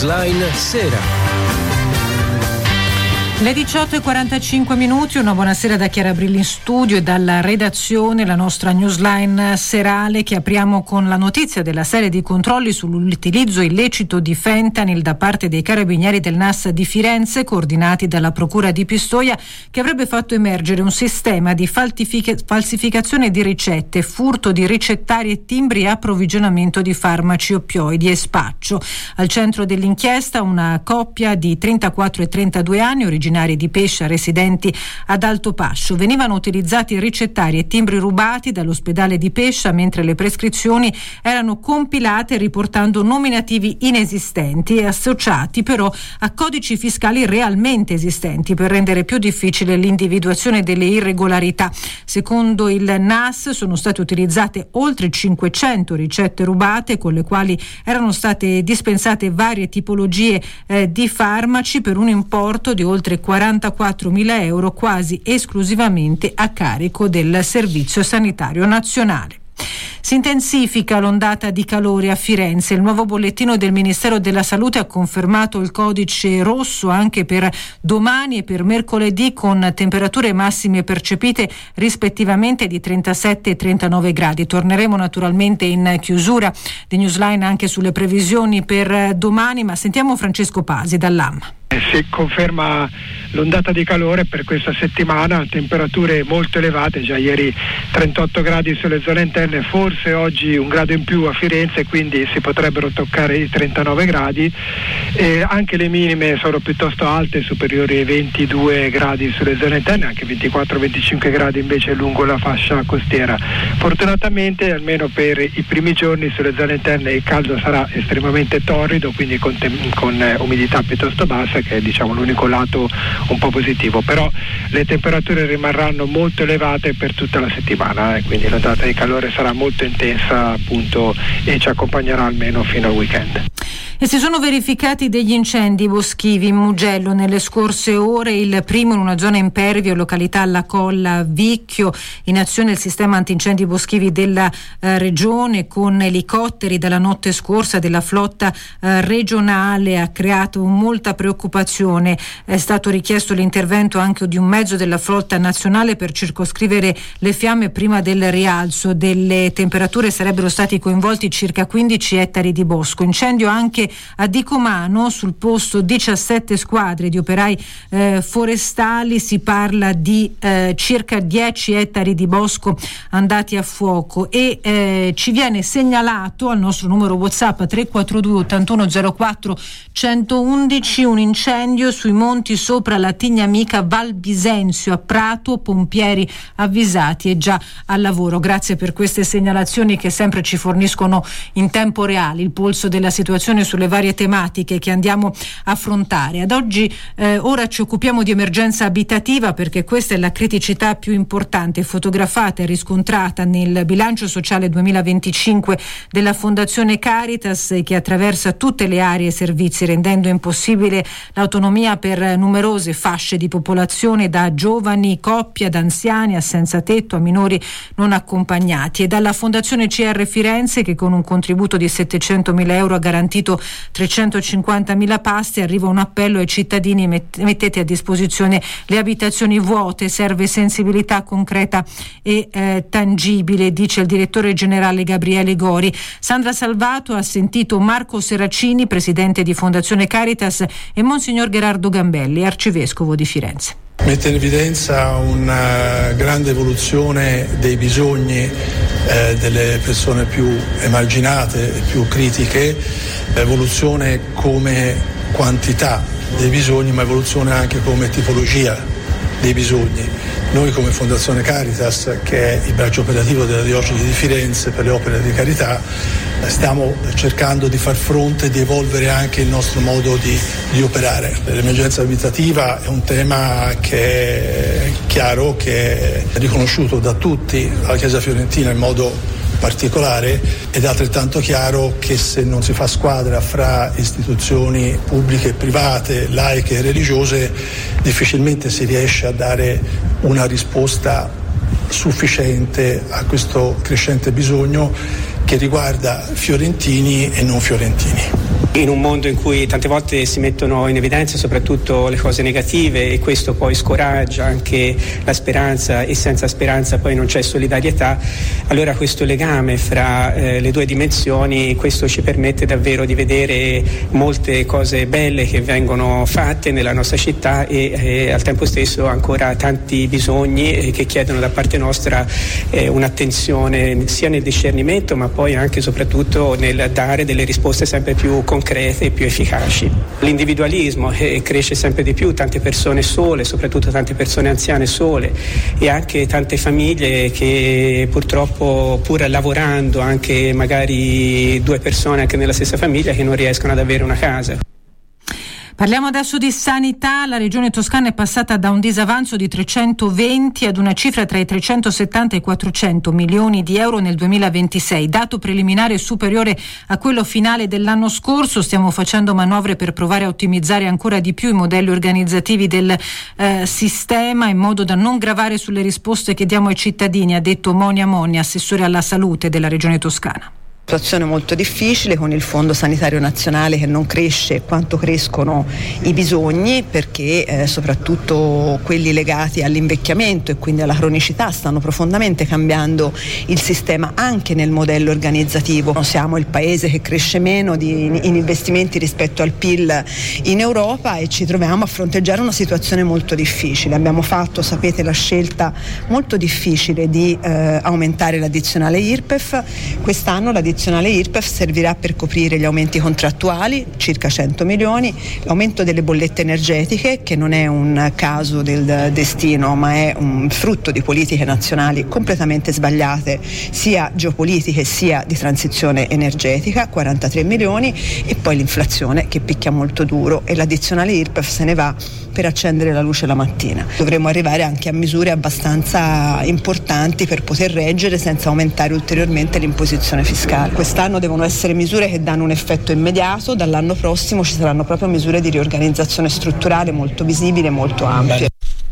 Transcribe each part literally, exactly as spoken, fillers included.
Newsline Sera. Le diciotto e quarantacinque minuti, una buonasera da Chiara Brilli in studio e dalla redazione, la nostra newsline serale che apriamo con la notizia della serie di controlli sull'utilizzo illecito di fentanyl da parte dei carabinieri del N A S di Firenze, coordinati dalla Procura di Pistoia, che avrebbe fatto emergere un sistema di falsific- falsificazione di ricette, furto di ricettari e timbri e approvvigionamento di farmaci oppioidi e spaccio. Al centro dell'inchiesta una coppia di trentaquattro e trentadue anni, originari di Pescia, residenti ad Altopascio. Venivano utilizzati ricettari e timbri rubati dall'ospedale di Pescia, mentre le prescrizioni erano compilate riportando nominativi inesistenti e associati però a codici fiscali realmente esistenti per rendere più difficile l'individuazione delle irregolarità. Secondo il N A S sono state utilizzate oltre cinquecento ricette rubate con le quali erano state dispensate varie tipologie eh, di farmaci per un importo di oltre quarantaquattromila euro, quasi esclusivamente a carico del Servizio Sanitario Nazionale. Si intensifica l'ondata di calore a Firenze. Il nuovo bollettino del Ministero della Salute ha confermato il codice rosso anche per domani e per mercoledì, con temperature massime percepite rispettivamente di trentasette e trentanove gradi. Torneremo naturalmente in chiusura di Newsline anche sulle previsioni per domani, ma sentiamo Francesco Pasi dall'A M. Si conferma l'ondata di calore per questa settimana, temperature molto elevate, già ieri trentotto gradi sulle zone interne, forse oggi un grado in più a Firenze, quindi si potrebbero toccare i trentanove gradi, e anche le minime sono piuttosto alte, superiori ai ventidue gradi sulle zone interne, anche ventiquattro venticinque gradi invece lungo la fascia costiera. Fortunatamente almeno per i primi giorni sulle zone interne il caldo sarà estremamente torrido, quindi con, tem- con eh, umidità piuttosto bassa, che è diciamo l'unico lato un po' positivo, però le temperature rimarranno molto elevate per tutta la settimana, eh, quindi l'ondata di calore sarà molto intensa appunto e ci accompagnerà almeno fino al weekend. E si sono verificati degli incendi boschivi in Mugello nelle scorse ore, il primo in una zona impervia, località alla Colla Vicchio. In azione il sistema antincendi boschivi della eh, regione con elicotteri dalla notte scorsa della flotta eh, regionale ha creato molta preoccupazione. È stato richiesto l'intervento anche di un mezzo della flotta nazionale per circoscrivere le fiamme prima del rialzo delle temperature. Sarebbero stati coinvolti circa quindici ettari di bosco. Incendio anche a Dicomano, sul posto diciassette squadre di operai eh, forestali, si parla di eh, circa dieci ettari di bosco andati a fuoco e eh, ci viene segnalato al nostro numero WhatsApp tre quattro due ottantuno zero quattro centoundici un incendio sui monti sopra la Tignamica Val Bisenzio a Prato, pompieri avvisati e già al lavoro. Grazie per queste segnalazioni che sempre ci forniscono in tempo reale il polso della situazione sulle varie tematiche che andiamo a affrontare. Ad oggi eh, ora ci occupiamo di emergenza abitativa, perché questa è la criticità più importante fotografata e riscontrata nel bilancio sociale duemilaventicinque della Fondazione Caritas, che attraversa tutte le aree e servizi, rendendo impossibile l'autonomia per numerose fasce di popolazione, da giovani, coppie, ad anziani, a senza tetto, a minori non accompagnati. E dalla Fondazione C R Firenze, che con un contributo di settecentomila euro ha garantito trecentocinquantamila pasti, arriva un appello ai cittadini: mettete a disposizione le abitazioni vuote, serve sensibilità concreta e eh, tangibile, dice il direttore generale Gabriele Gori. Sandra Salvato ha sentito Marco Seracini, presidente di Fondazione Caritas, e Monsignor Gherardo Gambelli, arcivescovo di Firenze. Mette in evidenza una grande evoluzione dei bisogni eh, delle persone più emarginate e più critiche, evoluzione come quantità dei bisogni, ma evoluzione anche come tipologia dei bisogni. Noi come Fondazione Caritas, che è il braccio operativo della Diocesi di Firenze per le opere di carità, stiamo cercando di far fronte e di evolvere anche il nostro modo di, di operare. L'emergenza abitativa è un tema che è chiaro, che è riconosciuto da tutti, alla Chiesa fiorentina in modo particolare, ed è altrettanto chiaro che se non si fa squadra fra istituzioni pubbliche e private, laiche e religiose, difficilmente si riesce a dare una risposta sufficiente a questo crescente bisogno che riguarda fiorentini e non fiorentini. In un mondo in cui tante volte si mettono in evidenza soprattutto le cose negative e questo poi scoraggia anche la speranza, e senza speranza poi non c'è solidarietà, allora questo legame fra eh, le due dimensioni, questo ci permette davvero di vedere molte cose belle che vengono fatte nella nostra città e, e al tempo stesso ancora tanti bisogni eh, che chiedono da parte nostra eh, un'attenzione sia nel discernimento ma poi anche e soprattutto nel dare delle risposte sempre più concrete concrete e più efficaci. L'individualismo eh, cresce sempre di più, tante persone sole, soprattutto tante persone anziane sole, e anche tante famiglie che purtroppo, pur lavorando anche magari due persone anche nella stessa famiglia, che non riescono ad avere una casa. Parliamo adesso di sanità. La Regione Toscana è passata da un disavanzo di trecentoventi ad una cifra tra i trecentosettanta e i quattrocento milioni di euro nel duemilaventisei, dato preliminare superiore a quello finale dell'anno scorso. Stiamo facendo manovre per provare a ottimizzare ancora di più i modelli organizzativi del eh, sistema in modo da non gravare sulle risposte che diamo ai cittadini, ha detto Monia Monni, assessore alla salute della Regione Toscana. Situazione molto difficile, con il Fondo Sanitario Nazionale che non cresce quanto crescono i bisogni, perché eh, soprattutto quelli legati all'invecchiamento e quindi alla cronicità stanno profondamente cambiando il sistema anche nel modello organizzativo. Noi siamo il paese che cresce meno di, in investimenti rispetto al P I L in Europa e ci troviamo a fronteggiare una situazione molto difficile. Abbiamo fatto, sapete, la scelta molto difficile di eh, aumentare l'addizionale I R P E F. Quest'anno l'addizionale I R P E F servirà per coprire gli aumenti contrattuali, circa cento milioni, l'aumento delle bollette energetiche, che non è un caso del destino ma è un frutto di politiche nazionali completamente sbagliate, sia geopolitiche sia di transizione energetica, quarantatré milioni, e poi l'inflazione che picchia molto duro e l'addizionale I R P E F se ne va per accendere la luce la mattina. Dovremmo arrivare anche a misure abbastanza importanti per poter reggere senza aumentare ulteriormente l'imposizione fiscale. Quest'anno devono essere misure che danno un effetto immediato, dall'anno prossimo ci saranno proprio misure di riorganizzazione strutturale molto visibili e molto ampie.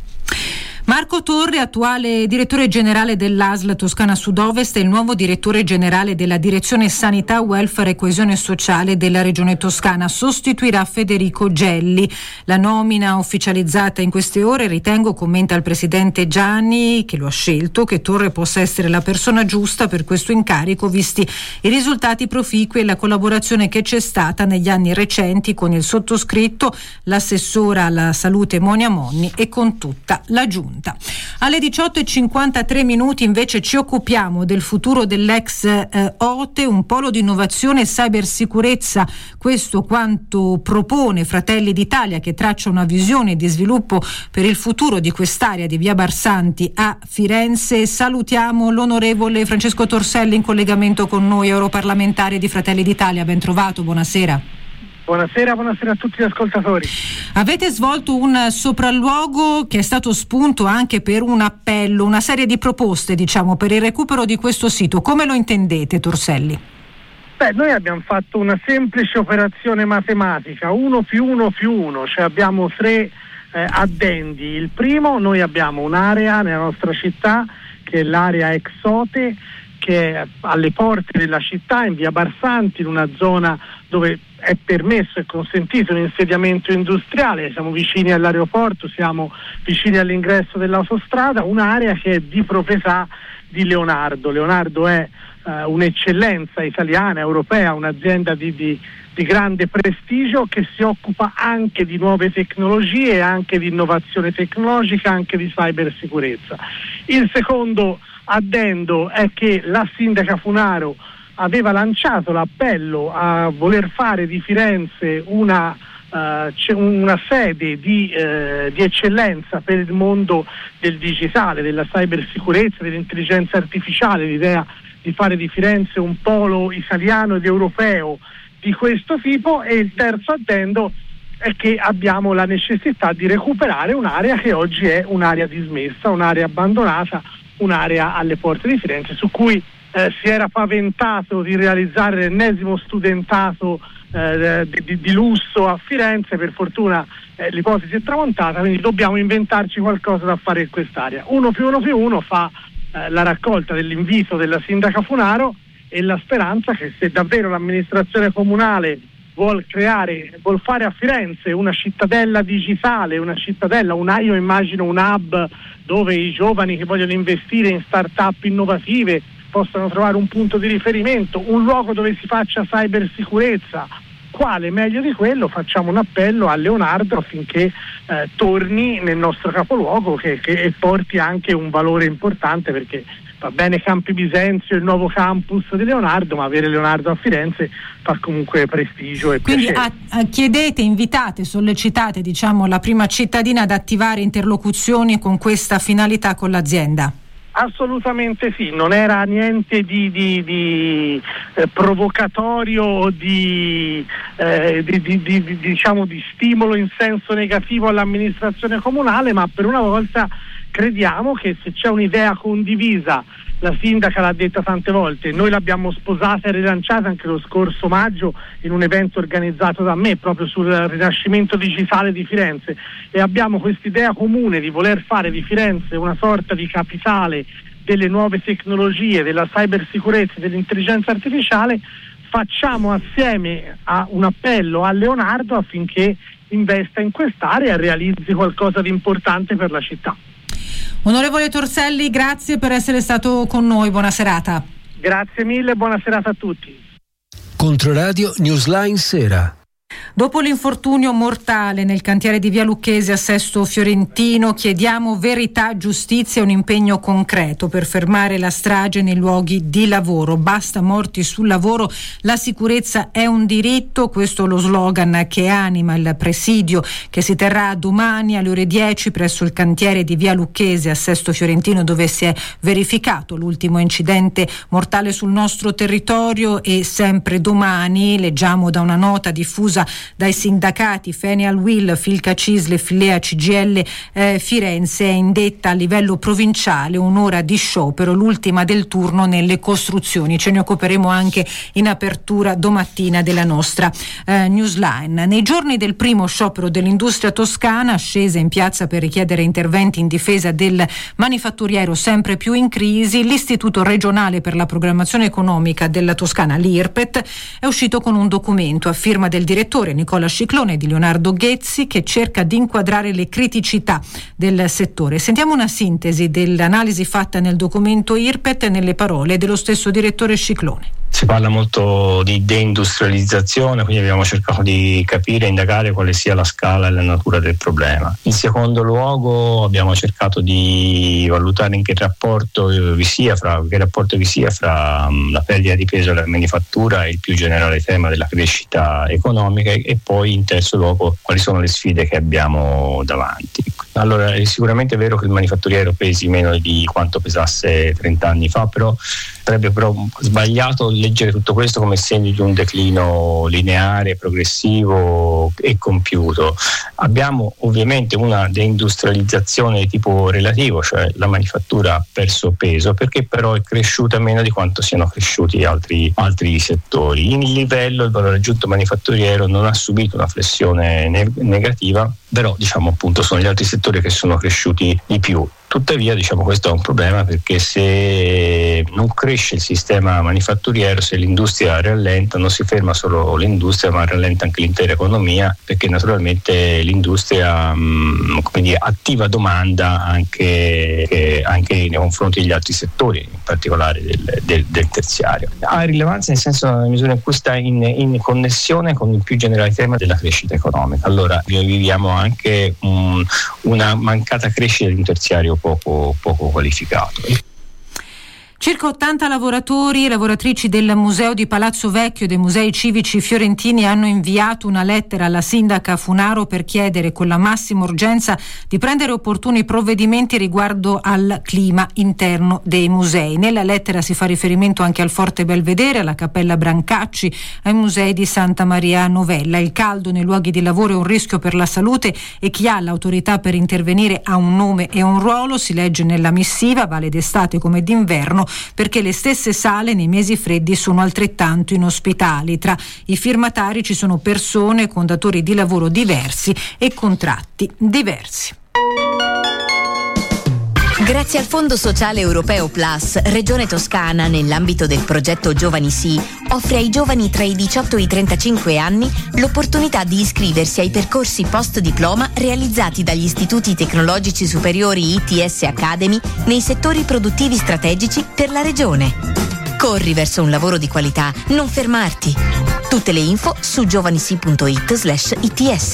Marco Torre, attuale direttore generale dell'A S L Toscana Sud-Ovest, e il nuovo direttore generale della Direzione Sanità, Welfare e Coesione Sociale della Regione Toscana, sostituirà Federico Gelli. La nomina ufficializzata in queste ore, ritengo, commenta il presidente Gianni, che lo ha scelto, che Torre possa essere la persona giusta per questo incarico, visti i risultati proficui e la collaborazione che c'è stata negli anni recenti con il sottoscritto, l'assessora alla salute Monia Monni e con tutta la giunta. Alle diciotto e cinquantatré minuti invece ci occupiamo del futuro dell'ex eh, O T E, un polo di innovazione e cybersicurezza. Questo quanto propone Fratelli d'Italia, che traccia una visione di sviluppo per il futuro di quest'area di via Barsanti a Firenze. Salutiamo l'onorevole Francesco Torselli in collegamento con noi, europarlamentare di Fratelli d'Italia. Ben trovato, buonasera. Buonasera, buonasera a tutti gli ascoltatori. Avete svolto un sopralluogo che è stato spunto anche per un appello, una serie di proposte, diciamo, per il recupero di questo sito. Come lo intendete, Torselli? Beh, noi abbiamo fatto una semplice operazione matematica, uno più uno più uno, cioè abbiamo tre eh, addendi. Il primo, noi abbiamo un'area nella nostra città che è l'area ex O T E, che è alle porte della città, in via Barsanti, in una zona dove è permesso e consentito insediamento industriale, siamo vicini all'aeroporto, siamo vicini all'ingresso dell'autostrada, un'area che è di proprietà di Leonardo. Leonardo è uh, un'eccellenza italiana, europea, un'azienda di, di, di grande prestigio che si occupa anche di nuove tecnologie, anche di innovazione tecnologica, anche di cybersicurezza. Il secondo addendo è che la sindaca Funaro aveva lanciato l'appello a voler fare di Firenze una, uh, una sede di, uh, di eccellenza per il mondo del digitale, della cybersicurezza, dell'intelligenza artificiale, l'idea di fare di Firenze un polo italiano ed europeo di questo tipo. E il terzo addendo è che abbiamo la necessità di recuperare un'area che oggi è un'area dismessa, un'area abbandonata, un'area alle porte di Firenze su cui Eh, si era paventato di realizzare l'ennesimo studentato eh, di, di lusso a Firenze. Per fortuna eh, l'ipotesi è tramontata, quindi dobbiamo inventarci qualcosa da fare in quest'area. Uno più uno più uno fa eh, la raccolta dell'invito della sindaca Funaro e la speranza che, se davvero l'amministrazione comunale vuol creare, vuol fare a Firenze una cittadella digitale, una cittadella, una, io immagino un hub dove i giovani che vogliono investire in start-up innovative possano trovare un punto di riferimento, un luogo dove si faccia cybersicurezza. Quale meglio di quello? Facciamo un appello a Leonardo affinché eh, torni nel nostro capoluogo che, che, e porti anche un valore importante, perché va bene Campi Bisenzio, il nuovo campus di Leonardo, ma avere Leonardo a Firenze fa comunque prestigio e quindi piacere. A, a, chiedete, invitate, sollecitate diciamo la prima cittadina ad attivare interlocuzioni con questa finalità con l'azienda? Assolutamente sì, non era niente di, di, di eh, provocatorio o di, eh, di, di, di, di, diciamo, di stimolo in senso negativo all'amministrazione comunale, ma per una volta crediamo che se c'è un'idea condivisa, la sindaca l'ha detta tante volte, noi l'abbiamo sposata e rilanciata anche lo scorso maggio in un evento organizzato da me proprio sul rinascimento digitale di Firenze, e abbiamo quest'idea comune di voler fare di Firenze una sorta di capitale delle nuove tecnologie, della cybersicurezza e dell'intelligenza artificiale. Facciamo assieme a un appello a Leonardo affinché investa in quest'area e realizzi qualcosa di importante per la città. Onorevole Torselli, grazie per essere stato con noi, buona serata. Grazie mille, buona serata a tutti. Controradio Newsline Sera. Dopo l'infortunio mortale nel cantiere di Via Lucchese a Sesto Fiorentino, chiediamo verità, giustizia e un impegno concreto per fermare la strage nei luoghi di lavoro. Basta morti sul lavoro, la sicurezza è un diritto, questo è lo slogan che anima il presidio che si terrà domani alle ore dieci presso il cantiere di Via Lucchese a Sesto Fiorentino, dove si è verificato l'ultimo incidente mortale sul nostro territorio. E sempre domani leggiamo da una nota diffusa dai sindacati Fenial Will, Filca Cisle, Filea C G I L eh, Firenze, è indetta a livello provinciale un'ora di sciopero, l'ultima del turno nelle costruzioni. Ce ne occuperemo anche in apertura domattina della nostra eh, newsline. Nei giorni del primo sciopero dell'industria toscana, scesa in piazza per richiedere interventi in difesa del manifatturiero sempre più in crisi, l'Istituto regionale per la programmazione economica della Toscana, l'I R P E T, è uscito con un documento a firma del direttore Nicola Sciclone e di Leonardo Ghezzi, che cerca di inquadrare le criticità del settore. Sentiamo una sintesi dell'analisi fatta nel documento I R P E T nelle parole dello stesso direttore Sciclone. Si parla molto di deindustrializzazione, quindi abbiamo cercato di capire e indagare quale sia la scala e la natura del problema. In secondo luogo abbiamo cercato di valutare in che rapporto vi sia fra, che rapporto vi sia fra um, la perdita di peso della manifattura e il più generale tema della crescita economica, e, e poi in terzo luogo quali sono le sfide che abbiamo davanti. Allora, è sicuramente vero che il manifatturiero pesi meno di quanto pesasse trenta anni fa, però sarebbe però sbagliato leggere tutto questo come segno di un declino lineare, progressivo e compiuto. Abbiamo ovviamente una deindustrializzazione di tipo relativo, cioè la manifattura ha perso peso perché però è cresciuta meno di quanto siano cresciuti altri, altri settori. In livello il valore aggiunto manifatturiero non ha subito una flessione ne- negativa, però diciamo appunto sono gli altri settori che sono cresciuti di più. Tuttavia, diciamo, questo è un problema perché se non cresce il sistema manifatturiero, se l'industria rallenta, non si ferma solo l'industria, ma rallenta anche l'intera economia, perché naturalmente l'industria mh, come dire, attiva domanda anche, eh, anche nei confronti degli altri settori, in particolare del, del, del terziario. Ha rilevanza nel senso nella misura in cui sta in, in connessione con il più generale tema della crescita economica. Allora, noi viviamo anche um, una mancata crescita di un terziario poco, poco qualificato. Circa ottanta lavoratori e lavoratrici del Museo di Palazzo Vecchio e dei Musei Civici Fiorentini hanno inviato una lettera alla sindaca Funaro per chiedere con la massima urgenza di prendere opportuni provvedimenti riguardo al clima interno dei musei. Nella lettera si fa riferimento anche al Forte Belvedere, alla Cappella Brancacci, ai musei di Santa Maria Novella. Il caldo nei luoghi di lavoro è un rischio per la salute e chi ha l'autorità per intervenire ha un nome e un ruolo, si legge nella missiva, vale d'estate come d'inverno, perché le stesse sale nei mesi freddi sono altrettanto inospitali. Tra i firmatari ci sono persone con datori di lavoro diversi e contratti diversi. Grazie al Fondo Sociale Europeo Plus, Regione Toscana, nell'ambito del progetto Giovani Sì, offre ai giovani tra i diciotto e i trentacinque anni l'opportunità di iscriversi ai percorsi post-diploma realizzati dagli istituti tecnologici superiori I T S Academy nei settori produttivi strategici per la regione. Corri verso un lavoro di qualità, non fermarti. Tutte le info su giovanisi.it slash its.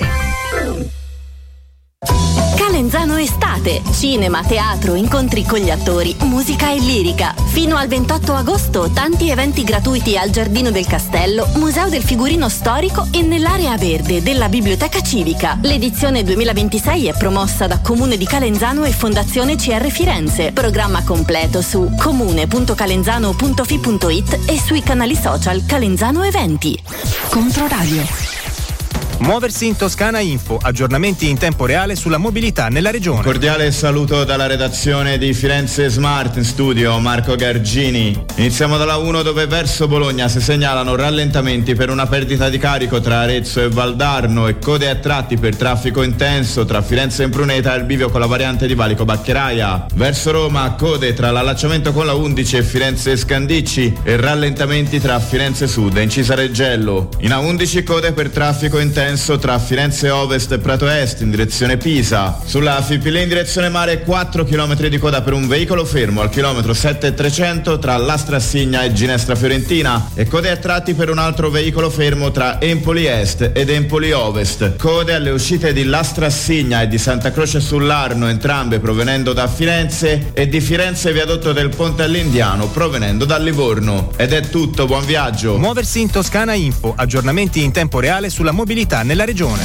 Calenzano Estate, cinema, teatro, incontri con gli attori, musica e lirica. Fino al ventotto agosto tanti eventi gratuiti al Giardino del Castello, Museo del Figurino Storico e nell'area verde della Biblioteca Civica. L'edizione duemilaventisei è promossa da Comune di Calenzano e Fondazione C R Firenze. Programma completo su comune punto calenzano punto fi punto it e sui canali social Calenzano Eventi. Controradio. Muoversi in Toscana Info, aggiornamenti in tempo reale sulla mobilità nella regione. Cordiale saluto dalla redazione di Firenze Smart, in studio Marco Gargini. Iniziamo dalla uno, dove verso Bologna si segnalano rallentamenti per una perdita di carico tra Arezzo e Valdarno e code a tratti per traffico intenso tra Firenze e Impruneta e il bivio con la variante di Valico Baccheraia. Verso Roma code tra l'allacciamento con la undici e Firenze e Scandicci e rallentamenti tra Firenze Sud e Incisa Reggello. In A undici code per traffico intenso tra Firenze Ovest e Prato Est in direzione Pisa. Sulla Fipile in direzione mare quattro chilometri di coda per un veicolo fermo al chilometro sette e trecento tra Lastrassigna e Ginestra Fiorentina e code a tratti per un altro veicolo fermo tra Empoli Est ed Empoli Ovest. Code alle uscite di Lastrassigna e di Santa Croce sull'Arno, entrambe provenendo da Firenze, e di Firenze viadotto del Ponte all'Indiano provenendo da Livorno. Ed è tutto, buon viaggio. Muoversi in Toscana Info, aggiornamenti in tempo reale sulla mobilità nella regione.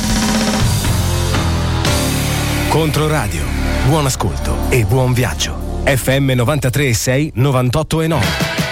Controradio, buon ascolto e buon viaggio. F M novantatré e sei, novantotto e nove.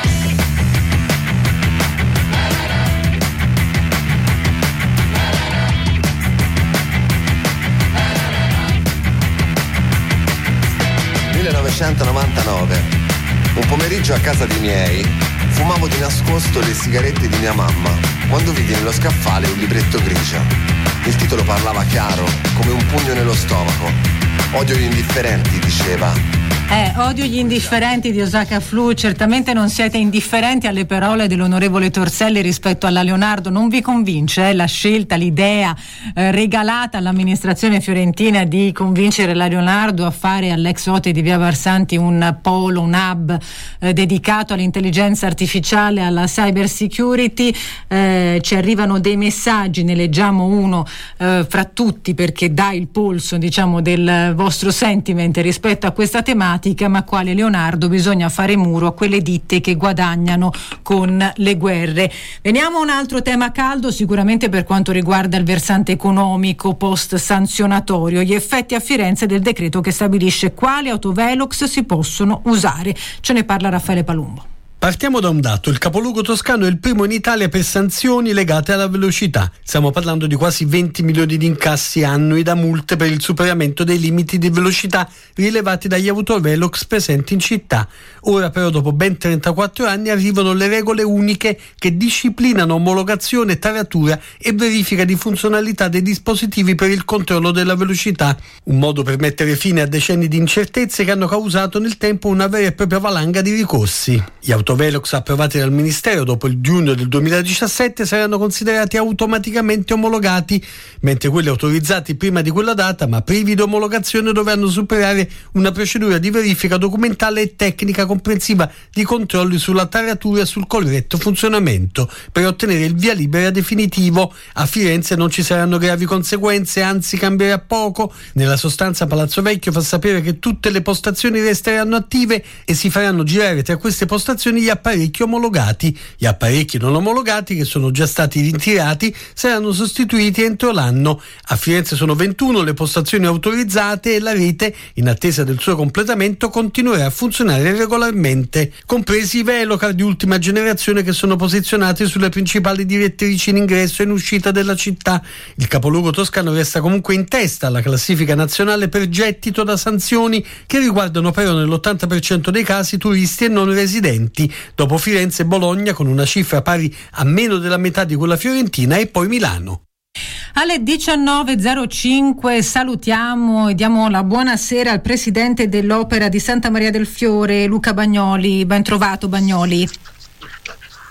millenovecentonovantanove. Un pomeriggio a casa dei miei fumavo di nascosto le sigarette di mia mamma quando vidi nello scaffale un libretto grigia. Il titolo parlava chiaro, come un pugno nello stomaco. Odio gli indifferenti, diceva. Eh, odio gli indifferenti di Osaka Flu. Certamente non siete indifferenti alle parole dell'onorevole Torselli rispetto alla Leonardo. Non vi convince eh, la scelta, l'idea eh, regalata all'amministrazione fiorentina di convincere la Leonardo a fare all'ex Ote di Via Barsanti un polo, un hub eh, dedicato all'intelligenza artificiale, alla cyber security? Eh, ci arrivano dei messaggi, ne leggiamo uno eh, fra tutti perché dà il polso, diciamo, del vostro sentiment rispetto a questa tematica. Ma quale Leonardo, bisogna fare muro a quelle ditte che guadagnano con le guerre. Veniamo a un altro tema caldo, sicuramente per quanto riguarda il versante economico post sanzionatorio, gli effetti a Firenze del decreto che stabilisce quali autovelox si possono usare. Ce ne parla Raffaele Palumbo. Partiamo da un dato: il capoluogo toscano è il primo in Italia per sanzioni legate alla velocità. Stiamo parlando di quasi venti milioni di incassi annui da multe per il superamento dei limiti di velocità rilevati dagli autovelox presenti in città. Ora però, dopo ben trentaquattro anni, arrivano le regole uniche che disciplinano omologazione, taratura e verifica di funzionalità dei dispositivi per il controllo della velocità. Un modo per mettere fine a decenni di incertezze che hanno causato nel tempo una vera e propria valanga di ricorsi. Gli autovelox approvati dal Ministero dopo il giugno del duemiladiciassette saranno considerati automaticamente omologati, mentre quelli autorizzati prima di quella data ma privi di omologazione dovranno superare una procedura di verifica documentale e tecnica comprensiva di controlli sulla taratura e sul corretto funzionamento per ottenere il via libera definitivo. A Firenze non ci saranno gravi conseguenze, anzi cambierà poco. Nella sostanza Palazzo Vecchio fa sapere che tutte le postazioni resteranno attive e si faranno girare tra queste postazioni gli apparecchi omologati. Gli apparecchi non omologati, che sono già stati ritirati, saranno sostituiti entro l'anno. A Firenze sono ventuno le postazioni autorizzate e la rete, in attesa del suo completamento, continuerà a funzionare regolarmente, compresi i velocar di ultima generazione che sono posizionati sulle principali direttrici in ingresso e in uscita della città. Il capoluogo toscano resta comunque in testa alla classifica nazionale per gettito da sanzioni, che riguardano però nell'ottanta per cento dei casi turisti e non residenti, dopo Firenze e Bologna con una cifra pari a meno della metà di quella fiorentina, e poi Milano. Alle diciannove e zero cinque salutiamo e diamo la buonasera al presidente dell'Opera di Santa Maria del Fiore, Luca Bagnoli. Ben trovato, Bagnoli.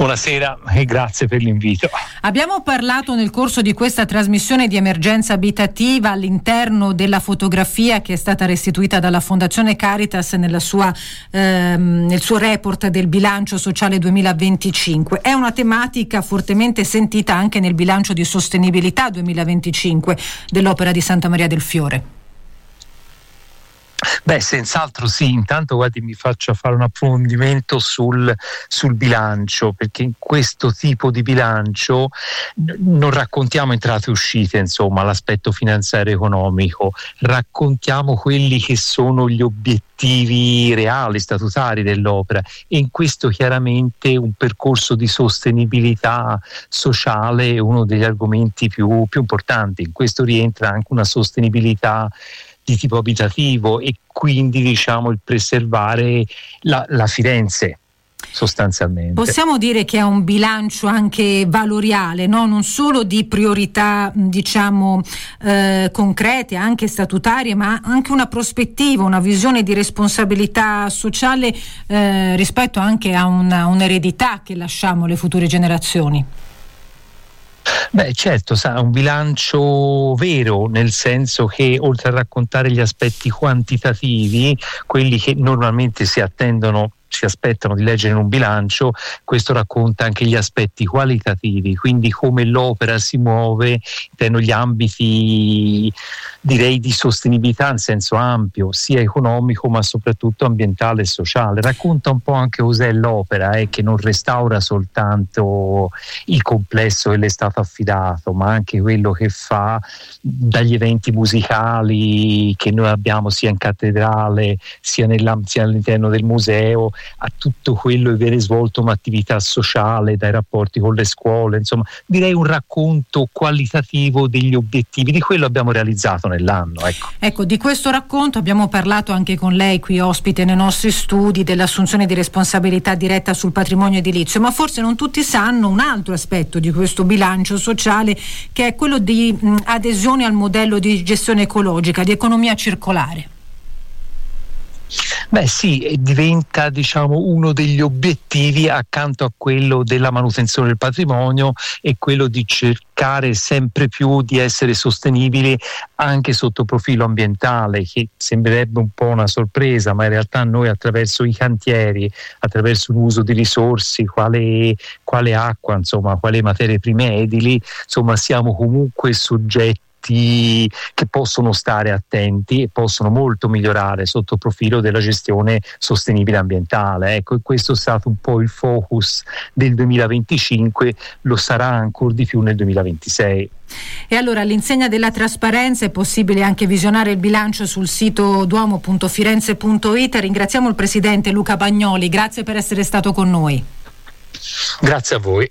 Buonasera e grazie per l'invito. Abbiamo parlato nel corso di questa trasmissione di emergenza abitativa all'interno della fotografia che è stata restituita dalla Fondazione Caritas nella sua, ehm, nel suo report del bilancio sociale duemilaventicinque. È una tematica fortemente sentita anche nel bilancio di sostenibilità duemilaventicinque dell'Opera di Santa Maria del Fiore. Beh, senz'altro sì. Intanto guardi, mi faccio fare un approfondimento sul, sul bilancio, perché in questo tipo di bilancio n- non raccontiamo entrate e uscite, insomma, l'aspetto finanziario economico, raccontiamo quelli che sono gli obiettivi reali, statutari dell'opera, e in questo chiaramente un percorso di sostenibilità sociale è uno degli argomenti più, più importanti. In questo rientra anche una sostenibilità di tipo abitativo e quindi diciamo il preservare la, la Firenze sostanzialmente. Possiamo dire che è un bilancio anche valoriale, no? Non solo di priorità diciamo eh, concrete, anche statutarie, ma anche una prospettiva, una visione di responsabilità sociale eh, rispetto anche a una, un'eredità che lasciamo alle future generazioni. Beh, certo, sa, un bilancio vero, nel senso che oltre a raccontare gli aspetti quantitativi, quelli che normalmente si attendono, si aspettano di leggere in un bilancio, questo racconta anche gli aspetti qualitativi, quindi come l'opera si muove all'interno gli ambiti, direi, di sostenibilità in senso ampio, sia economico ma soprattutto ambientale e sociale. Racconta un po' anche cos'è l'opera, eh, che non restaura soltanto il complesso che le è stato affidato, ma anche quello che fa dagli eventi musicali che noi abbiamo sia in cattedrale sia, nella, sia all'interno del museo, a tutto quello che viene svolto un'attività sociale, dai rapporti con le scuole, insomma direi un racconto qualitativo degli obiettivi, di quello abbiamo realizzato nell'anno. Ecco. Ecco, di questo racconto abbiamo parlato anche con lei qui ospite nei nostri studi, dell'assunzione di responsabilità diretta sul patrimonio edilizio, ma forse non tutti sanno un altro aspetto di questo bilancio sociale, che è quello di mh, adesione al modello di gestione ecologica, di economia circolare. Beh sì, diventa diciamo uno degli obiettivi accanto a quello della manutenzione del patrimonio e quello di cercare sempre più di essere sostenibili anche sotto profilo ambientale, che sembrerebbe un po' una sorpresa, ma in realtà noi attraverso i cantieri, attraverso l'uso di risorse, quale, quale acqua, insomma, quale materie prime edili, insomma siamo comunque soggetti che possono stare attenti e possono molto migliorare sotto profilo della gestione sostenibile ambientale. Ecco, e questo è stato un po' il focus del duemilaventicinque, lo sarà ancora di più nel duemilaventisei. E allora, all'insegna della trasparenza, è possibile anche visionare il bilancio sul sito duomo punto firenze punto it. Ringraziamo il presidente Luca Bagnoli, grazie per essere stato con noi. Grazie a voi.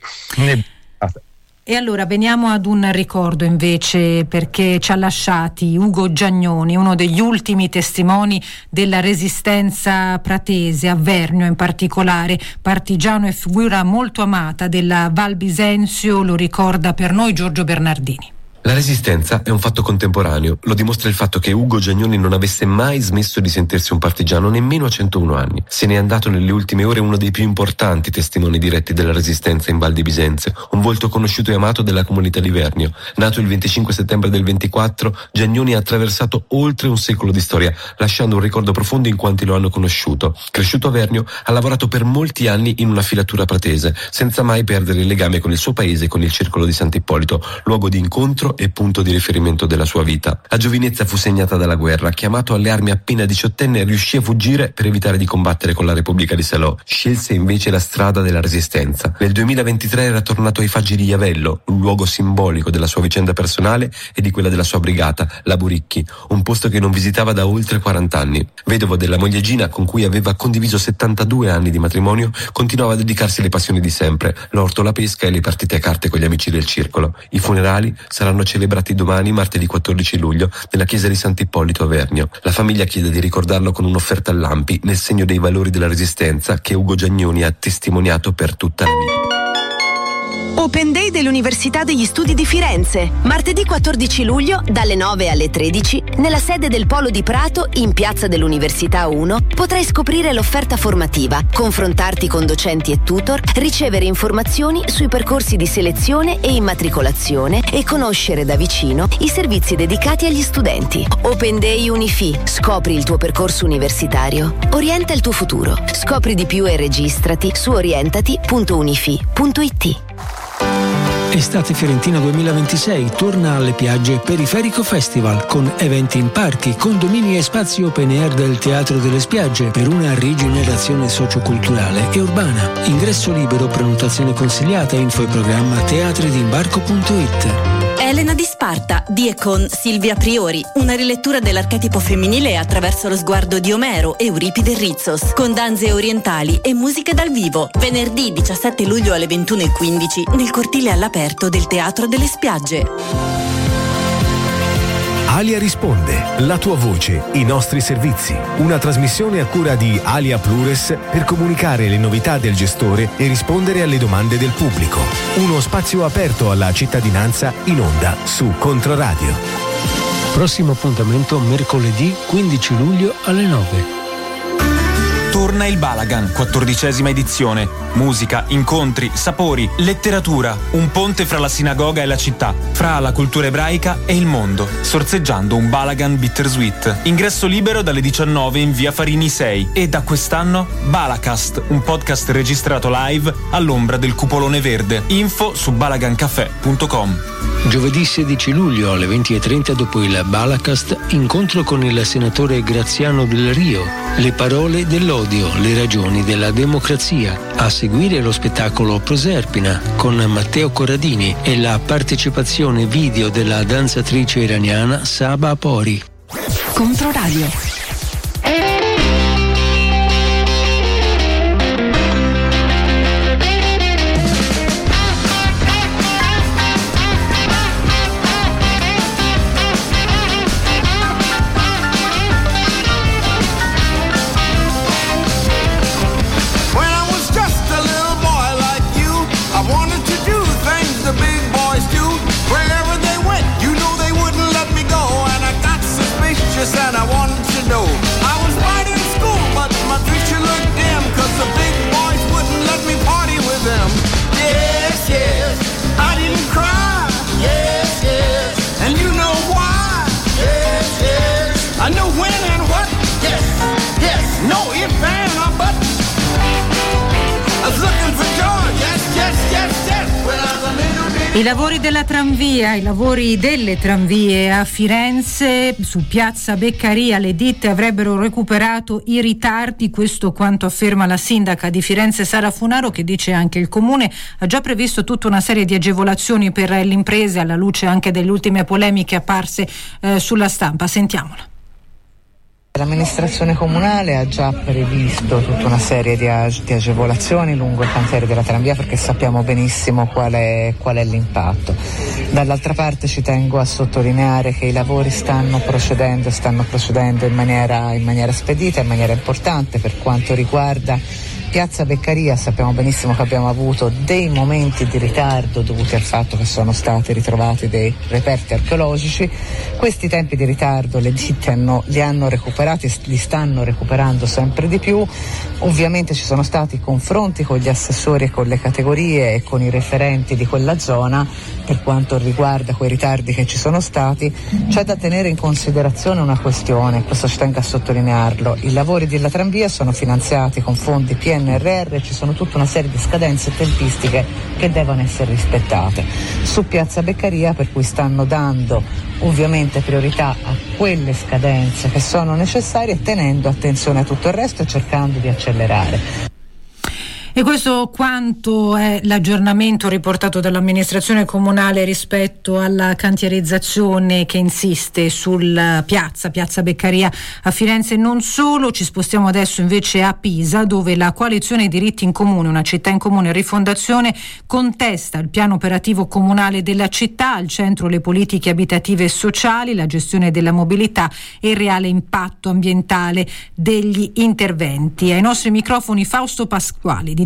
E allora veniamo ad un ricordo invece, perché ci ha lasciati Ugo Giagnoni, uno degli ultimi testimoni della resistenza pratese, a Vernio in particolare, partigiano e figura molto amata della Val Bisenzio. Lo ricorda per noi Giorgio Bernardini. La resistenza è un fatto contemporaneo, lo dimostra il fatto che Ugo Giagnoni non avesse mai smesso di sentirsi un partigiano nemmeno a centouno anni. Se n'è andato nelle ultime ore uno dei più importanti testimoni diretti della resistenza in Val di Bisenzio, un volto conosciuto e amato della comunità di Vernio. Nato il venticinque settembre del ventiquattro, Giagnoni ha attraversato oltre un secolo di storia, lasciando un ricordo profondo in quanti lo hanno conosciuto. Cresciuto a Vernio, ha lavorato per molti anni in una filatura pratese, senza mai perdere il legame con il suo paese e con il circolo di Sant'Ippolito, luogo di incontro e punto di riferimento della sua vita. La giovinezza fu segnata dalla guerra. Chiamato alle armi appena diciottenne, riuscì a fuggire per evitare di combattere con la Repubblica di Salò. Scelse invece la strada della resistenza. Nel duemilaventitré era tornato ai Faggi di Iavello, un luogo simbolico della sua vicenda personale e di quella della sua brigata, la Buricchi, un posto che non visitava da oltre quaranta anni. Vedovo della moglie Gina, con cui aveva condiviso settantadue anni di matrimonio, continuava a dedicarsi alle passioni di sempre, l'orto, la pesca e le partite a carte con gli amici del circolo. I funerali saranno celebrati domani, martedì quattordici luglio, nella chiesa di Sant'Ippolito a Vernio. La famiglia chiede di ricordarlo con un'offerta all'Ampi, nel segno dei valori della resistenza che Ugo Giagnoni ha testimoniato per tutta la vita. Open Day dell'Università degli Studi di Firenze. Martedì quattordici luglio, dalle nove alle tredici, nella sede del Polo di Prato, in Piazza dell'Università uno, potrai scoprire l'offerta formativa, confrontarti con docenti e tutor, ricevere informazioni sui percorsi di selezione e immatricolazione e conoscere da vicino i servizi dedicati agli studenti. Open Day Unifi. Scopri il tuo percorso universitario. Orienta il tuo futuro. Scopri di più e registrati su orientati punto unifi punto it. Estate Fiorentina duemilaventisei torna alle piagge Periferico Festival con eventi in parchi, condomini e spazi open air del Teatro delle Spiagge per una rigenerazione socioculturale e urbana. Ingresso libero, prenotazione consigliata, info e programma teatridimbarco punto it. Elena di Sparta, di e con Silvia Priori, una rilettura dell'archetipo femminile attraverso lo sguardo di Omero, Euripide e Rizos, con danze orientali e musiche dal vivo. Venerdì diciassette luglio alle ventuno e quindici nel cortile all'aperto del Teatro delle Spiagge. Alia risponde, la tua voce, i nostri servizi. Una trasmissione a cura di Alia Plures per comunicare le novità del gestore e rispondere alle domande del pubblico. Uno spazio aperto alla cittadinanza in onda su Controradio. Prossimo appuntamento mercoledì quindici luglio alle nove. Torna il Balagan, quattordicesima edizione. Musica, incontri, sapori, letteratura. Un ponte fra la sinagoga e la città, fra la cultura ebraica e il mondo, sorseggiando un Balagan bittersweet. Ingresso libero dalle diciannove in via Farini sei. E da quest'anno Balacast, un podcast registrato live all'ombra del cupolone verde. Info su balagancafè punto com. Giovedì sedici luglio alle venti e trenta dopo il Balacast, incontro con il senatore Graziano Del Rio. Le parole dell'odio, le ragioni della democrazia. A seguire lo spettacolo Proserpina con Matteo Corradini e la partecipazione video della danzatrice iraniana Saba Pori. Controradio. And I wanted to know. I was right in school, but my future looked dim, cause the big boys wouldn't let me party with them. Yes, yes, I didn't cry. Yes, yes, and you know why. Yes, yes, I know when and what. Yes, yes, no if and or but. I was looking for George. Yes, yes, yes, yes. When I was a little bit. I lavori della tranvia, i lavori delle tranvie a Firenze, su piazza Beccaria, le ditte avrebbero recuperato i ritardi, questo quanto afferma la sindaca di Firenze Sara Funaro, che dice anche il comune ha già previsto tutta una serie di agevolazioni per le imprese alla luce anche delle ultime polemiche apparse eh, sulla stampa. Sentiamola. L'amministrazione comunale ha già previsto tutta una serie di, ag- di agevolazioni lungo il cantiere della tranvia perché sappiamo benissimo qual è, qual è l'impatto. Dall'altra parte ci tengo a sottolineare che i lavori stanno procedendo, stanno procedendo in maniera, in maniera spedita, in maniera importante per quanto riguarda Piazza Beccaria. Sappiamo benissimo che abbiamo avuto dei momenti di ritardo dovuti al fatto che sono stati ritrovati dei reperti archeologici. Questi tempi di ritardo le ditte hanno, li hanno recuperati e li stanno recuperando sempre di più. Ovviamente ci sono stati confronti con gli assessori e con le categorie e con i referenti di quella zona per quanto riguarda quei ritardi che ci sono stati. C'è da tenere in considerazione una questione, questo ci tengo a sottolinearlo: i lavori della tranvia sono finanziati con fondi P N R R, ci sono tutta una serie di scadenze tempistiche che devono essere rispettate. Su Piazza Beccaria, per cui stanno dando ovviamente priorità a quelle scadenze che sono necessarie, tenendo attenzione a tutto il resto e cercando di accelerare. E questo quanto è l'aggiornamento riportato dall'amministrazione comunale rispetto alla cantierizzazione che insiste sul piazza, piazza Beccaria a Firenze. Non solo, ci spostiamo adesso invece a Pisa, dove la coalizione Diritti in Comune, una città in comune rifondazione, contesta il piano operativo comunale della città, al centro le politiche abitative e sociali, la gestione della mobilità e il reale impatto ambientale degli interventi. Ai nostri microfoni Fausto Pasquali di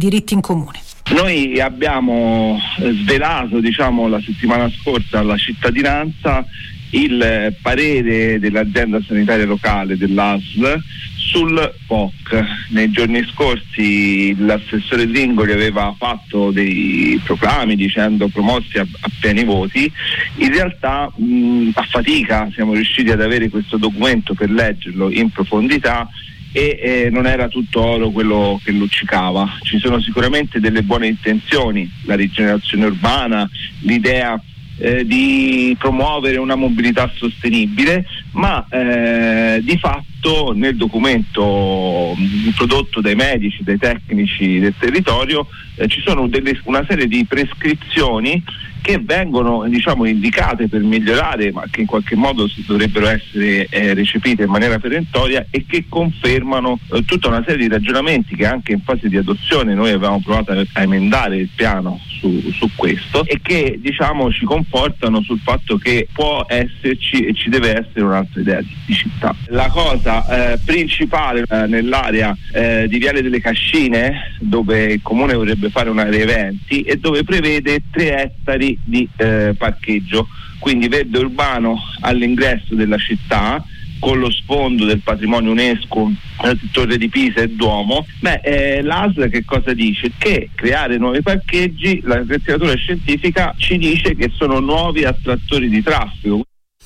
diritti in comune. Noi abbiamo svelato, diciamo, la settimana scorsa alla cittadinanza il parere dell'azienda sanitaria locale dell'A S L sul P O C. Nei giorni scorsi l'assessore Zingoli aveva fatto dei proclami dicendo promossi a, a pieni voti. In realtà mh, a fatica siamo riusciti ad avere questo documento per leggerlo in profondità e eh, non era tutto oro quello che luccicava. Ci sono sicuramente delle buone intenzioni, la rigenerazione urbana, l'idea eh, di promuovere una mobilità sostenibile, ma eh, di fatto nel documento prodotto dai medici, dai tecnici del territorio eh, ci sono delle, una serie di prescrizioni che vengono, diciamo, indicate per migliorare, ma che in qualche modo dovrebbero essere eh, recepite in maniera perentoria e che confermano eh, tutta una serie di ragionamenti che anche in fase di adozione noi avevamo provato a, a emendare il piano su, su questo, e che, diciamo, ci confortano sul fatto che può esserci e ci deve essere un'altra idea di, di città. La cosa eh, principale eh, nell'area eh, di Viale delle Cascine, dove il comune vorrebbe fare un'area eventi e dove prevede tre ettari di eh, parcheggio, quindi verde urbano all'ingresso della città con lo sfondo del patrimonio UNESCO, eh, Torre di Pisa e Duomo. Beh, eh, l'A S L che cosa dice? Che creare nuovi parcheggi, la letteratura scientifica ci dice che sono nuovi attrattori di traffico.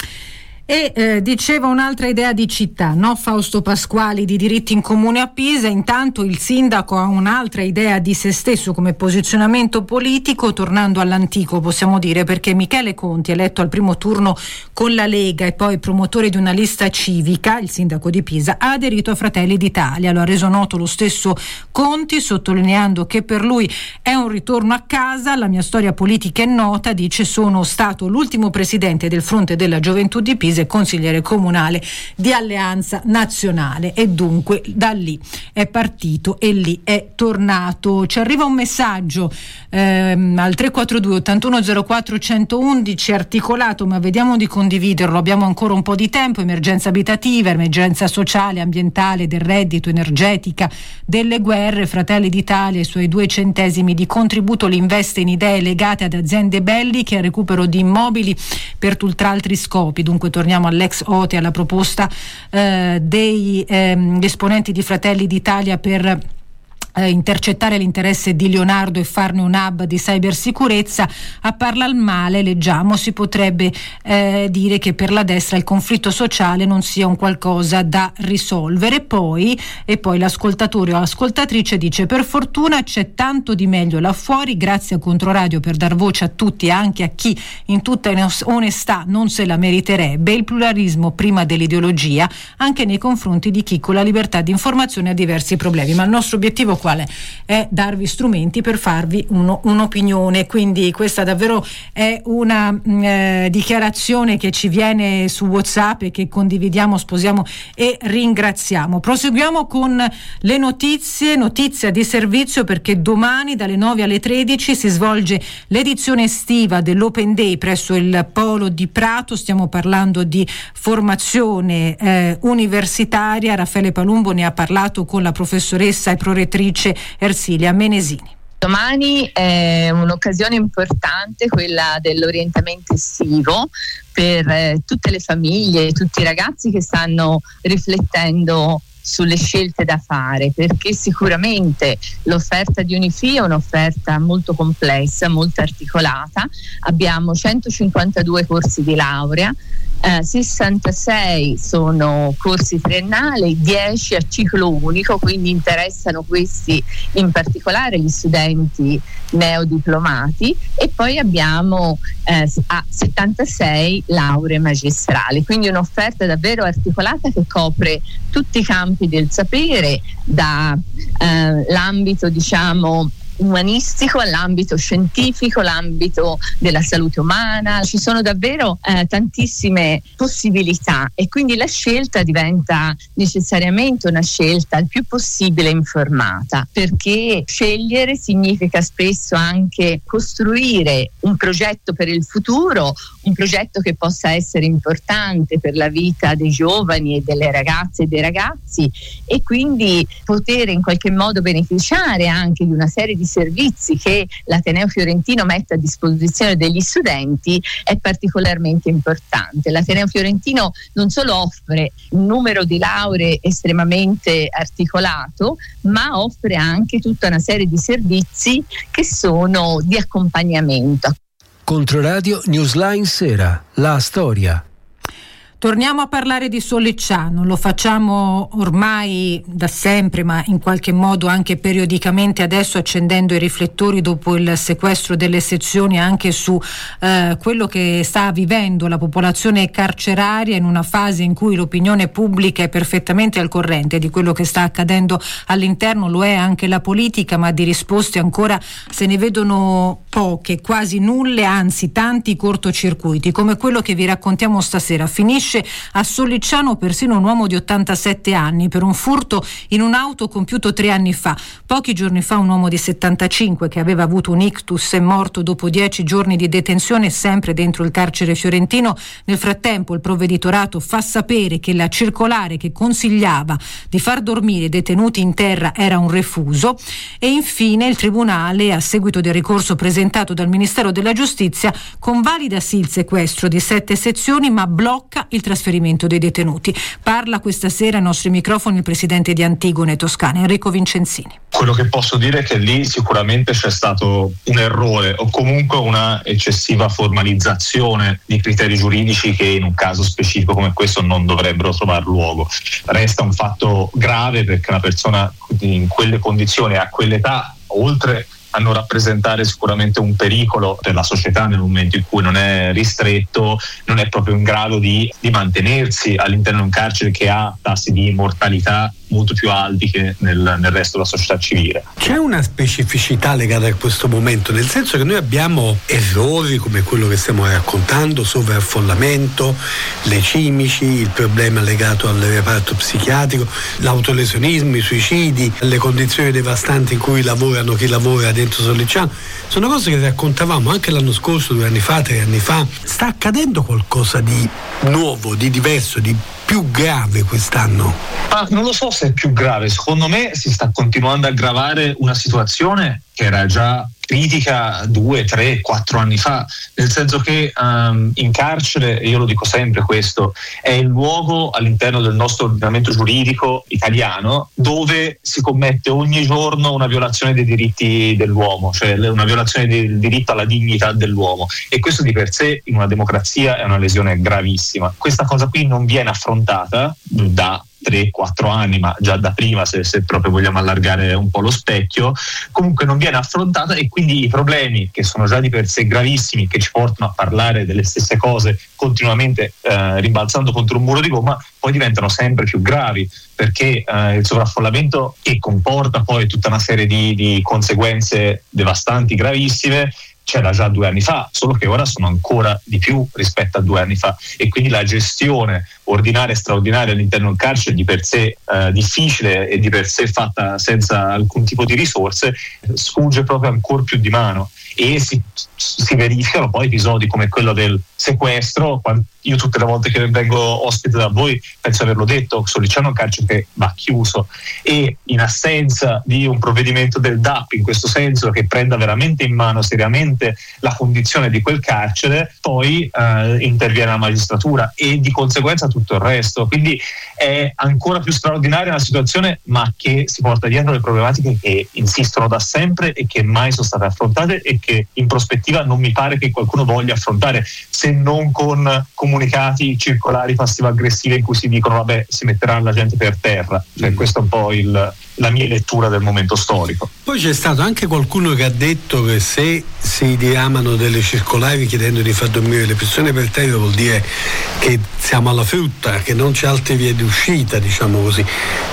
E eh, diceva un'altra idea di città, no? Fausto Pasquali di Diritti in Comune a Pisa. Intanto il sindaco ha un'altra idea di se stesso come posizionamento politico, tornando all'antico possiamo dire, perché Michele Conti, eletto al primo turno con la Lega e poi promotore di una lista civica, il sindaco di Pisa, ha aderito a Fratelli d'Italia. Lo ha reso noto lo stesso Conti, sottolineando che per lui è un ritorno a casa. La mia storia politica è nota, dice, sono stato l'ultimo presidente del Fronte della Gioventù di Pisa e consigliere comunale di Alleanza Nazionale, e dunque da lì è partito e lì è tornato. Ci arriva un messaggio ehm, al tre quattro due ottantuno zero quattro centoudici articolato, ma vediamo di condividerlo, abbiamo ancora un po' di tempo. Emergenza abitativa, emergenza sociale, ambientale, del reddito, energetica, delle guerre. Fratelli d'Italia i suoi due centesimi di contributo li investe in idee legate ad aziende belliche e al recupero di immobili per tutt'altri scopi. Dunque torniamo all'ex O T E, alla proposta eh, dei ehm, esponenti di Fratelli d'Italia per Eh, intercettare l'interesse di Leonardo e farne un hub di cybersicurezza. A parlare male, leggiamo, si potrebbe eh, dire che per la destra il conflitto sociale non sia un qualcosa da risolvere. Poi, e poi l'ascoltatore o ascoltatrice dice: per fortuna c'è tanto di meglio là fuori, grazie a Controradio per dar voce a tutti, anche a chi in tutta onestà non se la meriterebbe. Il pluralismo prima dell'ideologia, anche nei confronti di chi con la libertà di informazione ha diversi problemi. Ma il nostro obiettivo quale è darvi strumenti per farvi uno, un'opinione, quindi questa davvero è una mh, eh, dichiarazione che ci viene su WhatsApp e che condividiamo, sposiamo e ringraziamo. Proseguiamo con le notizie, notizia di servizio, perché domani dalle nove alle tredici si svolge l'edizione estiva dell'Open Day presso il Polo di Prato. Stiamo parlando di formazione eh, universitaria. Raffaele Palumbo ne ha parlato con la professoressa e prorettrice Ersilia Menesini. Domani è un'occasione importante, quella dell'orientamento estivo, per eh, tutte le famiglie, tutti i ragazzi che stanno riflettendo sulle scelte da fare, perché sicuramente l'offerta di Unifi è un'offerta molto complessa, molto articolata. Abbiamo centocinquantadue corsi di laurea, eh, sessantasei sono corsi triennali, dieci a ciclo unico, quindi interessano questi in particolare gli studenti neodiplomati, e poi abbiamo eh, a settantasei lauree magistrali, quindi un'offerta davvero articolata che copre tutti i campi del sapere, da eh, l'ambito diciamo umanistico all'ambito scientifico, l'ambito della salute umana. Ci sono davvero eh, tantissime possibilità e quindi la scelta diventa necessariamente una scelta il più possibile informata, perché scegliere significa spesso anche costruire un progetto per il futuro, un progetto che possa essere importante per la vita dei giovani e delle ragazze e dei ragazzi, e quindi poter in qualche modo beneficiare anche di una serie di servizi che l'Ateneo Fiorentino mette a disposizione degli studenti è particolarmente importante. L'Ateneo Fiorentino non solo offre un numero di lauree estremamente articolato, ma offre anche tutta una serie di servizi che sono di accompagnamento. Controradio Newsline Sera, la storia. Torniamo a parlare di Sollicciano, lo facciamo ormai da sempre, ma in qualche modo anche periodicamente adesso, accendendo i riflettori dopo il sequestro delle sezioni anche su eh, quello che sta vivendo la popolazione carceraria in una fase in cui l'opinione pubblica è perfettamente al corrente di quello che sta accadendo all'interno, lo è anche la politica, ma di risposte ancora se ne vedono poche, quasi nulle, anzi tanti cortocircuiti, come quello che vi raccontiamo stasera. Finisce a Sollicciano persino un uomo di ottantasette anni per un furto in un'auto compiuto tre anni fa. Pochi giorni fa un uomo di settantacinque che aveva avuto un ictus è morto dopo dieci giorni di detenzione sempre dentro il carcere fiorentino. Nel frattempo il provveditorato fa sapere che la circolare che consigliava di far dormire i detenuti in terra era un refuso, e infine il Tribunale, a seguito del ricorso presentato dal Ministero della Giustizia, convalida sì il sequestro di sette sezioni ma blocca il trasferimento dei detenuti. Parla questa sera ai nostri microfoni il presidente di Antigone Toscana, Enrico Vincenzini. Quello che posso dire è che lì sicuramente c'è stato un errore o comunque una eccessiva formalizzazione di criteri giuridici che in un caso specifico come questo non dovrebbero trovare luogo. Resta un fatto grave perché una persona in quelle condizioni, a quell'età, oltre a non rappresentare sicuramente un pericolo per la società nel momento in cui non è ristretto, non è proprio in grado di, di mantenersi all'interno di un carcere che ha tassi di mortalità molto più alti che nel, nel resto della società civile. C'è una specificità legata a questo momento, nel senso che noi abbiamo errori come quello che stiamo raccontando, sovraffollamento, le cimici, il problema legato al reparto psichiatrico, l'autolesionismo, i suicidi, le condizioni devastanti in cui lavorano chi lavora dentro Sollicciano. Sono cose che raccontavamo anche l'anno scorso, due anni fa, tre anni fa. Sta accadendo qualcosa di nuovo, di diverso, di più grave quest'anno? Ah, non lo so se è più grave, secondo me si sta continuando a aggravare una situazione che era già critica due, tre, quattro anni fa, nel senso che um, in carcere, io lo dico sempre questo, è il luogo all'interno del nostro ordinamento giuridico italiano dove si commette ogni giorno una violazione dei diritti dell'uomo, cioè una violazione del diritto alla dignità dell'uomo, e questo di per sé in una democrazia è una lesione gravissima. Questa cosa qui non viene affrontata da tre quattro anni, ma già da prima, se, se proprio vogliamo allargare un po' lo specchio, comunque non viene affrontata, e quindi i problemi che sono già di per sé gravissimi, che ci portano a parlare delle stesse cose continuamente eh, rimbalzando contro un muro di gomma, poi diventano sempre più gravi, perché eh, il sovraffollamento, che comporta poi tutta una serie di, di conseguenze devastanti, gravissime, c'era già due anni fa, solo che ora sono ancora di più rispetto a due anni fa, e quindi la gestione ordinaria e straordinaria all'interno del carcere, di per sé eh, difficile e di per sé fatta senza alcun tipo di risorse, sfugge proprio ancora più di mano, e si, si verificano poi episodi come quello del sequestro. Io tutte le volte che vengo ospite da voi penso averlo detto, Sollicciano è un carcere che va chiuso, e in assenza di un provvedimento del D A P in questo senso, che prenda veramente in mano seriamente la condizione di quel carcere, poi eh, interviene la magistratura e di conseguenza tutto il resto. Quindi è ancora più straordinaria la situazione, ma che si porta dietro le problematiche che insistono da sempre e che mai sono state affrontate, e che in prospettiva non mi pare che qualcuno voglia affrontare, se non con comunicati circolari passivo-aggressivi in cui si dicono vabbè, si metterà la gente per terra. Cioè, mm. questa è un po' il, la mia lettura del momento storico. Poi c'è stato anche qualcuno che ha detto che se si diramano delle circolari chiedendo di far dormire le persone per terra vuol dire che siamo alla frutta, che non c'è altre vie di uscita, diciamo così. Cioè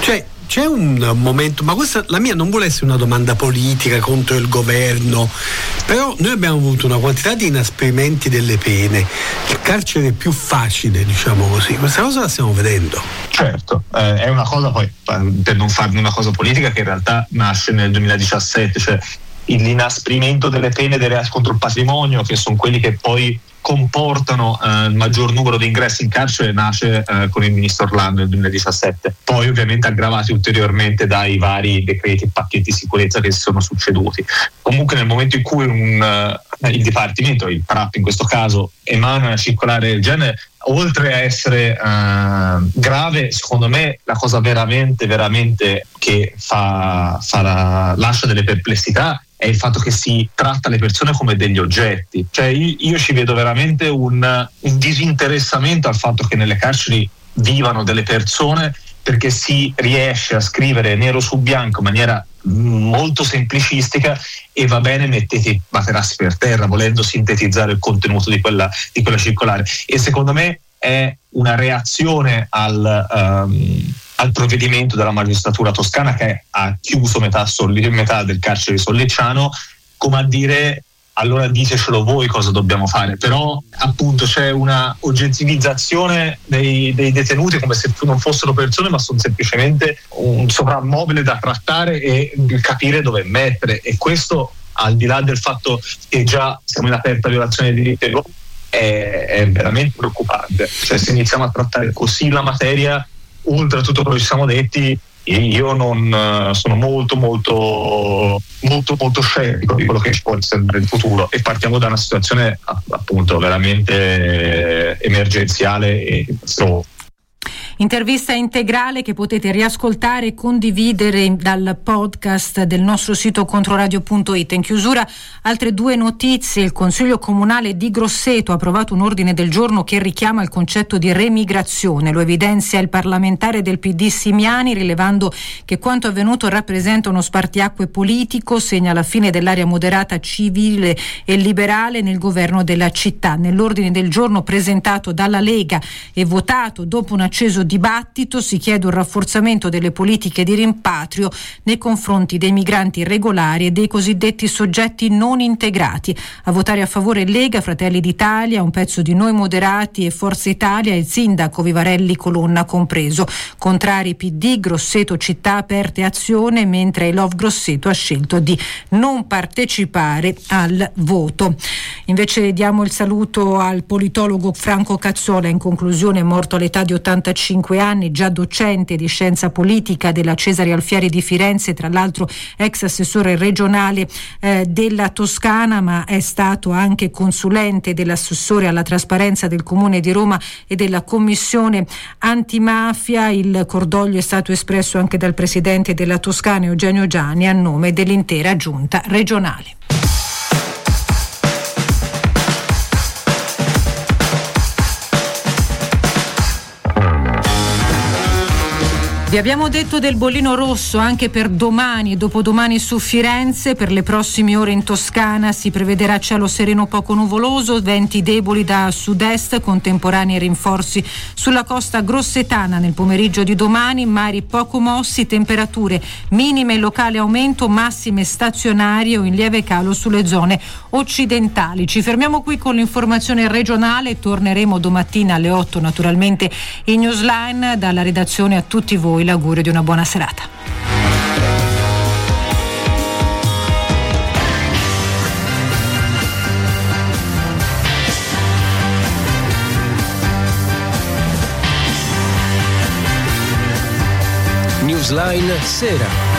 c'è un momento, ma questa la mia non vuole essere una domanda politica contro il governo, però noi abbiamo avuto una quantità di inasprimenti delle pene, il carcere è più facile, diciamo così, questa cosa la stiamo vedendo. Certo, eh, è una cosa poi, per non farne una cosa politica, che in realtà nasce nel duemiladiciassette, cioè l'inasprimento delle pene dei reati contro il patrimonio, che sono quelli che poi comportano eh, il maggior numero di ingressi in carcere, nasce eh, con il ministro Orlando nel duemiladiciassette, poi ovviamente aggravati ulteriormente dai vari decreti e pacchetti di sicurezza che si sono succeduti. Comunque nel momento in cui un, uh, il Dipartimento, il P R A P in questo caso, emana una circolare del genere, oltre a essere uh, grave, secondo me la cosa veramente veramente che fa, fa la, lascia delle perplessità è il fatto che si tratta le persone come degli oggetti. Cioè io, io ci vedo veramente un, un disinteressamento al fatto che nelle carceri vivano delle persone, perché si riesce a scrivere nero su bianco in maniera molto semplicistica e va bene, mettete i materassi per terra, volendo sintetizzare il contenuto di quella, di quella circolare. E secondo me è una reazione al, um, al provvedimento della magistratura toscana, che ha chiuso metà, solli, metà del carcere di Sollicciano, come a dire: allora ditecelo voi cosa dobbiamo fare. Però appunto c'è una oggettivizzazione dei, dei detenuti come se non fossero persone, ma sono semplicemente un soprammobile da trattare e capire dove mettere, e questo, al di là del fatto che già siamo in aperta violazione dei diritti dell'uomo, è, è veramente preoccupante. Cioè, se iniziamo a trattare così la materia, oltre a tutto quello che ci siamo detti, io non sono molto molto molto molto scettico di quello che ci può essere nel futuro, e partiamo da una situazione appunto veramente emergenziale e catastrofica. Intervista integrale che potete riascoltare e condividere dal podcast del nostro sito controradio punto it. In chiusura altre due notizie. Il Consiglio Comunale di Grosseto ha approvato un ordine del giorno che richiama il concetto di remigrazione. Lo evidenzia il parlamentare del P D Simiani, rilevando che quanto avvenuto rappresenta uno spartiacque politico, segna la fine dell'area moderata civile e liberale nel governo della città. Nell'ordine del giorno presentato dalla Lega e votato dopo un acceso dibattito si chiede un rafforzamento delle politiche di rimpatrio nei confronti dei migranti irregolari e dei cosiddetti soggetti non integrati. A votare a favore Lega, Fratelli d'Italia, un pezzo di Noi Moderati e Forza Italia, il sindaco Vivarelli Colonna compreso. Contrari P D, Grosseto Città Aperte Azione, mentre I Love Grosseto ha scelto di non partecipare al voto. Invece diamo il saluto al politologo Franco Cazzola, in conclusione, morto all'età di ottantacinque anni, già docente di scienza politica della Cesare Alfieri di Firenze, tra l'altro ex assessore regionale eh, della Toscana, ma è stato anche consulente dell'assessore alla trasparenza del Comune di Roma e della Commissione antimafia. Il cordoglio è stato espresso anche dal presidente della Toscana, Eugenio Gianni, a nome dell'intera giunta regionale. Vi abbiamo detto del bollino rosso anche per domani e dopodomani su Firenze. Per le prossime ore in Toscana si prevederà cielo sereno poco nuvoloso, venti deboli da sud-est, contemporanei rinforzi sulla costa grossetana nel pomeriggio di domani, mari poco mossi, temperature minime in locale aumento, massime stazionarie o in lieve calo sulle zone occidentali. Ci fermiamo qui con l'informazione regionale, torneremo domattina alle otto naturalmente in Newsline. Dalla redazione a tutti voi l'augurio di una buona serata. Newsline Sera.